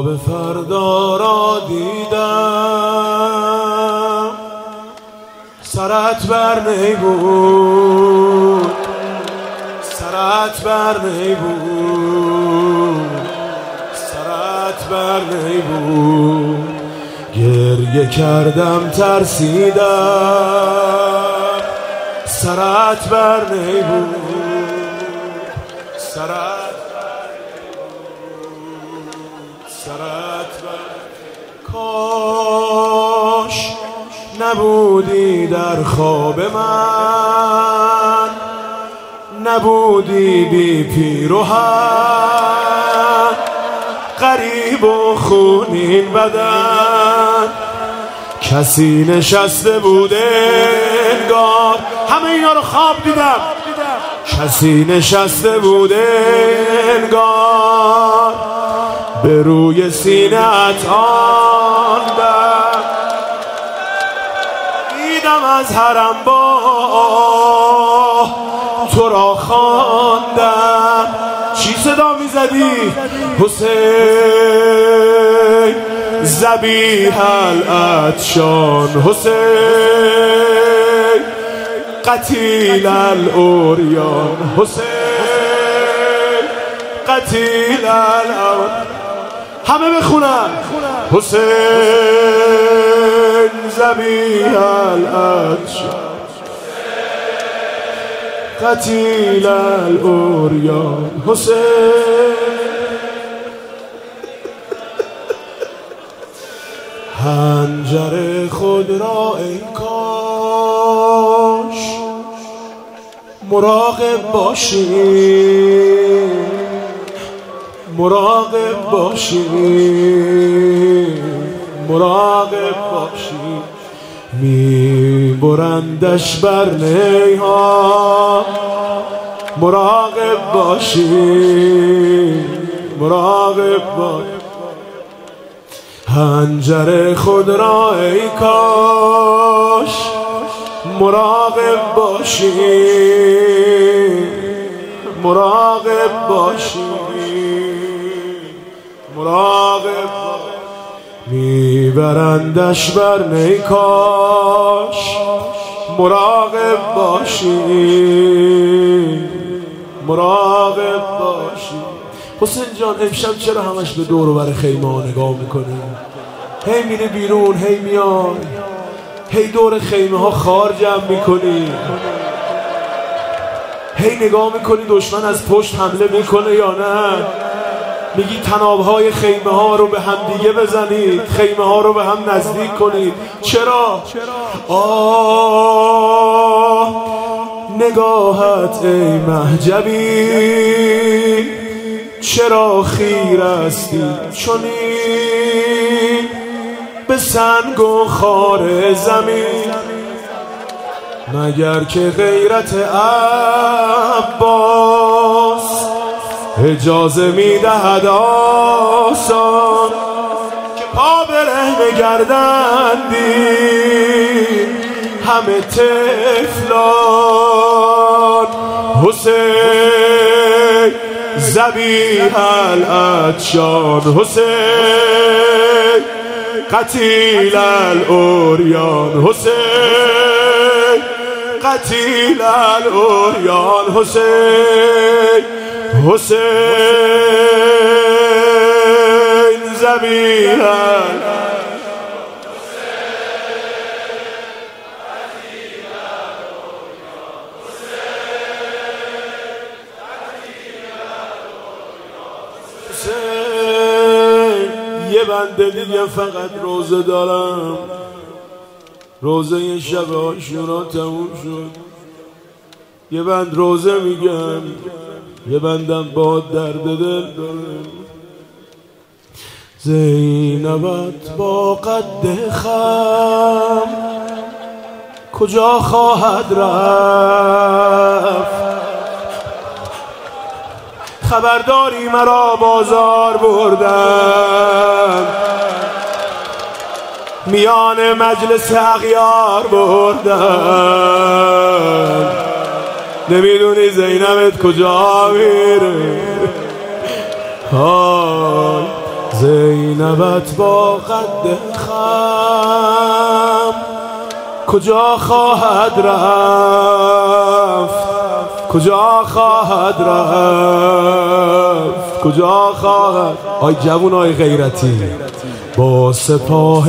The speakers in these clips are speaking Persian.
خواب فردا را دیدم، سرت بر نی بود، سرت بر نی بود، سرت بر نی بود. گریه کردم ترسیدم، سرت بر نی بود، سرت بر نی بود، سرت بر. کاش نبودی در خواب من، نبودی بی پیروهن، غریب و خونین بدن. کسی نشسته بود انگار، همه اینا رو خواب دیدم، کسی نشسته بود انگار به روی سینه‌ات آن بر. دیدم از حرم با تو را خواندم. چی صدا میزدی؟ حسین ذبیح العطشان، حسین قتیل العریان، حسین قتیل العریان. همه بخونن حسین ذبیح العطشان، قتیل العریان، حسین. حنجر خود را ای کاش مراقب باشی، مراقب باشی، مراقب باشی. میبرندش بر نیها، مراقب باشی، مراقب باشی. حنجر خود را ای کاش مراقب باشی، مراقب باشی، مراقب باشی. میبرندش بر نیکاش، مراقب باشی، مراقب باشی. حسین جان امشب چرا همش به دور و بر خیمه ها نگاه میکنی؟ هی میری بیرون، هی میای، هی دور خیمه ها خار جمع میکنی، هی نگاه میکنی دشمن از پشت حمله میکنه یا نه. میگی طنابهای خیمه ها رو به هم دیگه بزنید، خیمه ها رو به هم نزدیک کنید. چرا؟ آه نگاهت ای مهجبی، چرا خیر هستی چنین به سنگ و خار زمین؟ مگر که غیرت عباس اجازه میدهد آسان که پا برهنه گردندی همه طفلان. حسین ذبیح العطشان، حسین قتیل العریان، حسین قتیل العریان، حسین، حسین ذبیح یه بنده دیگه فقط روزه دارم، روزه شب عاشورا تموم شد. یه بند روزه میگم، یه بندم با درد دل دارم. زینبت با قد خم کجا خواهد رفت؟ خبرداری مرا بازار بردن، میان مجلس اغیار بردن. نمیدونی زینبت کجا میره؟ های زینب زینبت با قد خم کجا خواهد رفت، کجا خواهد رفت، کجا خواهد. آی جوون آی غیرتی با سپاه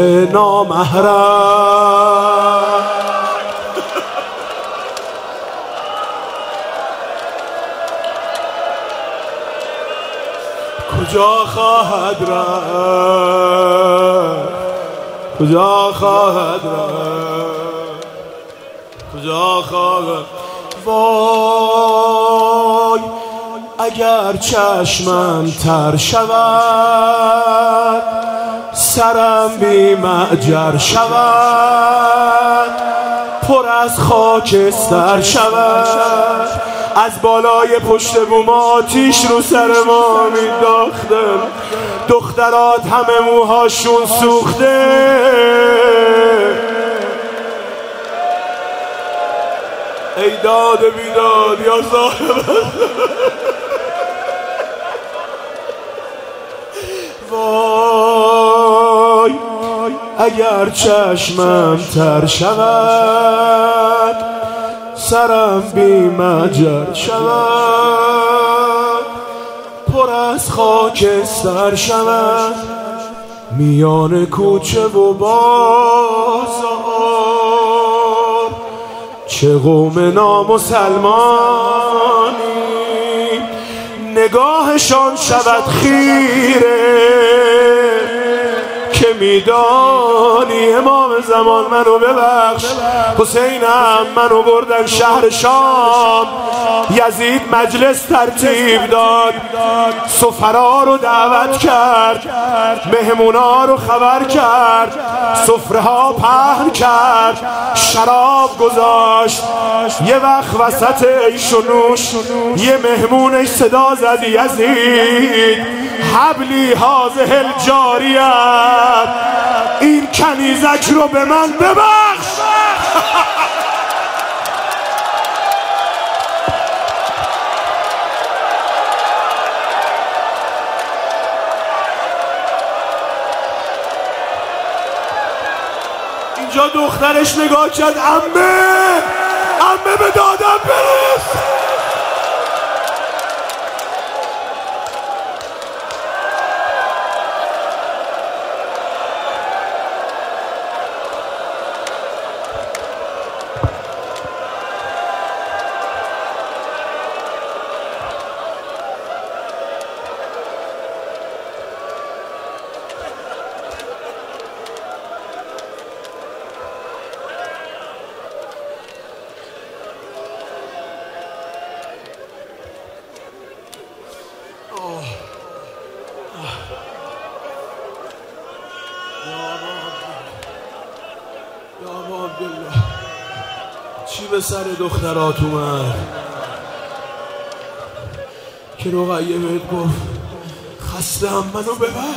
نامحرم کجا خواهد رفت، کجا خواهد رفت، کجا خواهد. وای اگر چشمم تر شود، سرم بی معجر شود، پر از خاکستر شود، از بالای پشت بوم آتیش رو سر ما مینداختن، دخترات همه موهاشون سوخته، ای داد بیداد یا صاحب. وای اگر چشمم تر شود، سرم بی مجر شود، پر از خاکستر شود، میان کوچه و بازار چه قوم نامسلمانی نگاهشان شود خیره، که میدانی امام زمان منو ببخش، حسینم منو بردن شهر شام، یزید مجلس ترتیب داد، سفرا رو دعوت کرد، مهمونا رو خبر کرد، سفره ها پهن کرد، شراب گذاشت. یه وقت وسط عیش و نوش یه مهمونش صدا زد یزید حبلی هازه الجاریت، این کنیزک رو به من ببخش. اینجا دخترش نگاه کرد، عمه به دادم برس. چی به سر دخترات اومد که رقیه بهت گفت خستم منو ببر،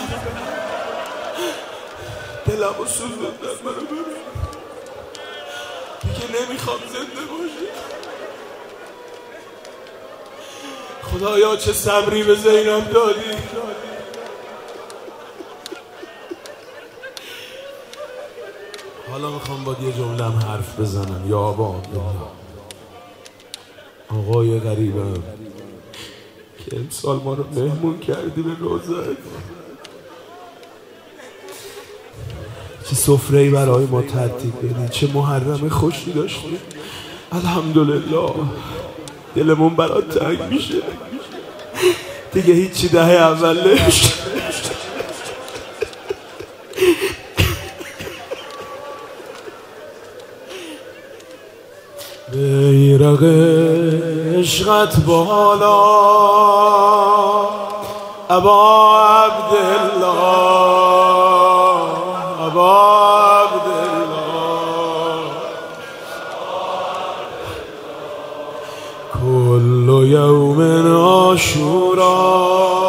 دلمو سوزوندن منو ببر، دیگه نمیخوام زنده باشم. خدایا چه صبری به زینب دادی. حالا میخوام با یه جملم حرف بزنم. یا آبا آقای غریبم که امسال ما رو مهمون کردی به روزت، چه سفره‌ای برای ما ترتیب بدی، چه محرم خوشی داشتی. الحمدلله دلمون برات تنگ میشه دیگه، هیچی دهه اول نمیشه. بیرق عشقت بالا ابا عبدالله، ابا عبدالله، کل یوم عاشورا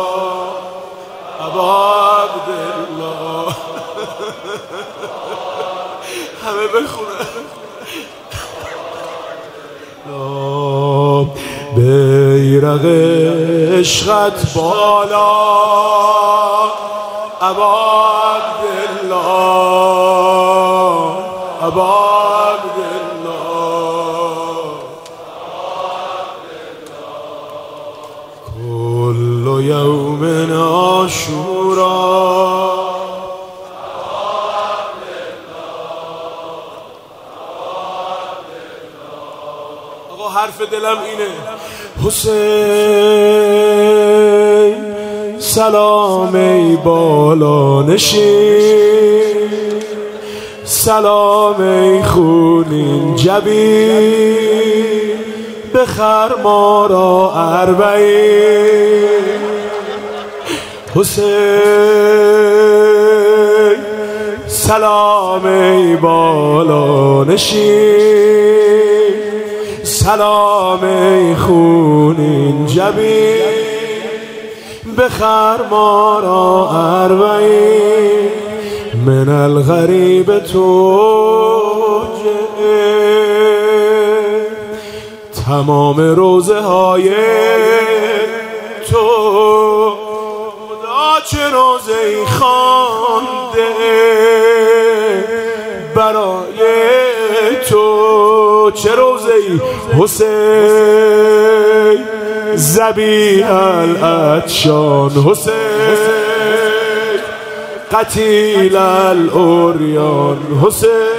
ابا عبدالله. همه بخونن. بیرق عشقت بالا ابا عبدالله ابا عبدالله كل يوم عاشورا آقا حرف دلم اینه حسین سلام ای بالا نشین سلام ای خونین جبین بخر ما را اربعین حسین سلام ای بالا نشین سلام ای خونین جبین بخر ما را اربعین من الغریب توجه تمام روزه های تو خدا چه روزه ای خوانده برای تو چه روزه ای حسین ذبیح العطشان حسین قتیل العریان حسین